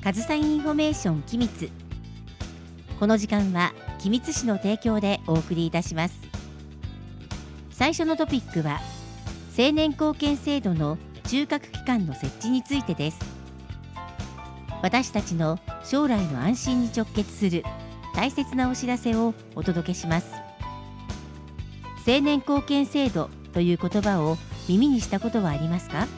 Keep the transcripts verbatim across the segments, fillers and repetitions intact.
上総インフォメーション機密。この時間は君津市の提供でお送りいたします。最初のトピックは青年貢献制度の中核機関の設置についてです。私たちの将来の安心に直結する大切なお知らせをお届けします。青年貢献制度という言葉を耳にしたことはありますか？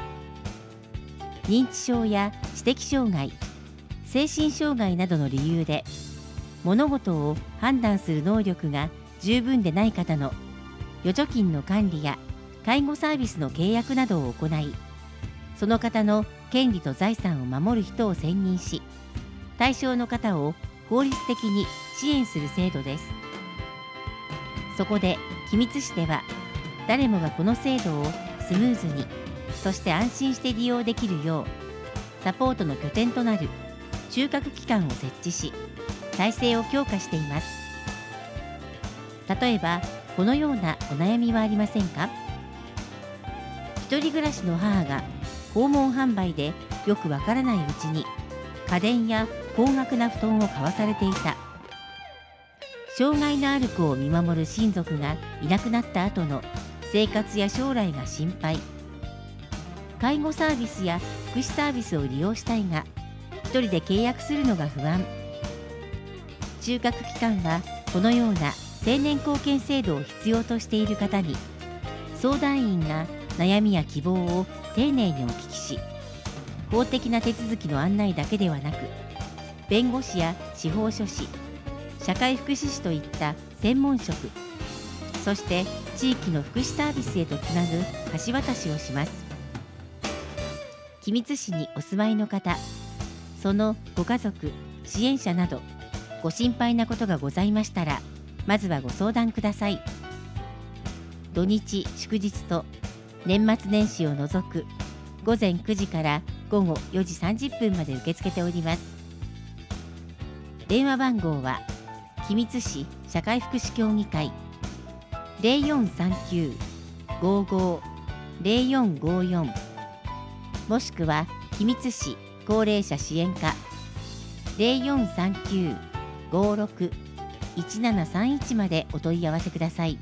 認知症や知的障害、精神障害などの理由で物事を判断する能力が十分でない方の預貯金の管理や介護サービスの契約などを行い、その方の権利と財産を守る人を選任し、対象の方を法律的に支援する制度です。そこで君津市では誰もがこの制度をスムーズに、そして安心して利用できるようサポートの拠点となる中核機関を設置し、体制を強化しています。例えばこのようなお悩みはありませんか？一人暮らしの母が訪問販売でよくわからないうちに家電や高額な布団を買わされていた。障害のある子を見守る親族がいなくなった後の生活や将来が心配。介護サービスや福祉サービスを利用したいが一人で契約するのが不安。中核機関はこのような青年貢献制度を必要としている方に相談員が悩みや希望を丁寧にお聞きし、法的な手続きの案内だけではなく、弁護士や司法書士、社会福祉士といった専門職、そして地域の福祉サービスへとつなぐ橋渡しをします。君津市にお住まいの方、そのご家族、支援者などご心配なことがございましたら、まずはご相談ください。土日祝日と年末年始を除くごぜんくじからごごよじさんじゅっぷんまで受け付けております。電話番号は君津市社会福祉協議会 ゼロよんさんきゅう ごーごー ゼロよんごーよん、もしくは君津市高齢者支援課 ゼロよんさんきゅう ごーろく いちななさんいち までお問い合わせください。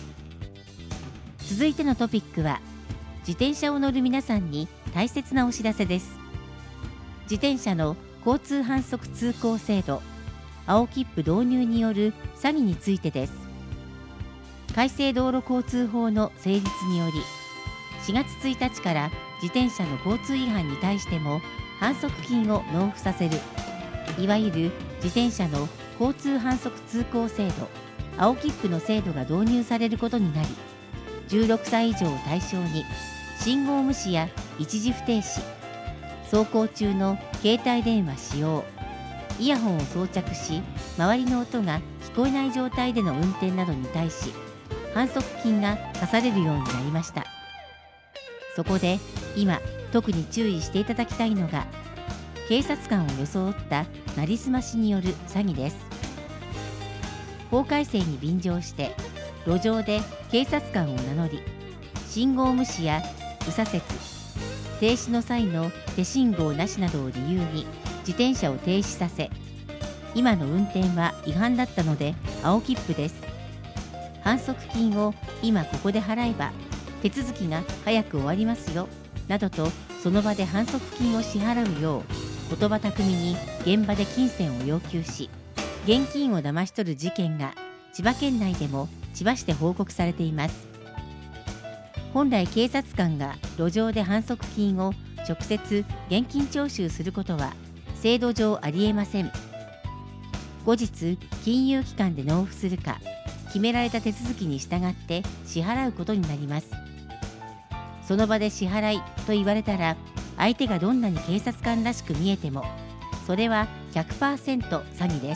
続いてのトピックは自転車を乗る皆さんに大切なお知らせです。自転車の交通反則通行制度、青切符導入による詐欺についてです。改正道路交通法の成立により、しがつついたちから自転車の交通違反に対しても反則金を納付させる、いわゆる自転車の交通反則通行制度、青切符の制度が導入されることになり、じゅうろくさい以上を対象に信号無視や一時不停止、走行中の携帯電話使用、イヤホンを装着し周りの音が聞こえない状態での運転などに対し反則金が課されるようになりました。そこで今特に注意していただきたいのが、警察官を装ったなりすましによる詐欺です。法改正に便乗して路上で警察官を名乗り、信号無視や右左折、停止の際の手信号なしなどを理由に自転車を停止させ、今の運転は違反だったので青切符です。反則金を今ここで払えば手続きが早く終わりますよなどと、その場で反則金を支払うよう言葉巧みに現場で金銭を要求し、現金を騙し取る事件が千葉県内でも千葉市で報告されています。本来警察官が路上で反則金を直接現金徴収することは制度上ありえません。後日金融機関で納付するか決められた手続きに従って支払うことになります。その場で支払いと言われたら、相手がどんなに警察官らしく見えてもそれは ひゃくパーセント 詐欺です。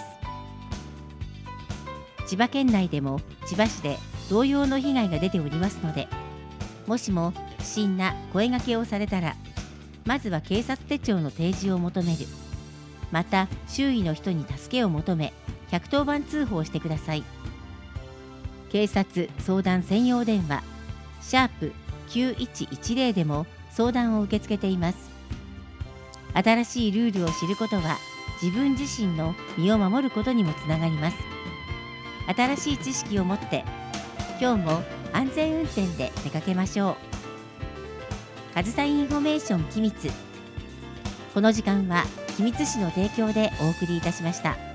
千葉県内でも千葉市で同様の被害が出ておりますので、もしも不審な声掛けをされたら、まずは警察手帳の提示を求める。また周囲の人に助けを求めひゃくとおばん通報してください。警察相談専用電話シャープきゅういちいちゼロでも相談を受け付けています。 新しいルールを知ることは自分自身の身を守ることにもつながります。新しい知識を持って今日も安全運転で出かけましょう。あずさインフォメーション機密。この時間は君津市の提供でお送りいたしました。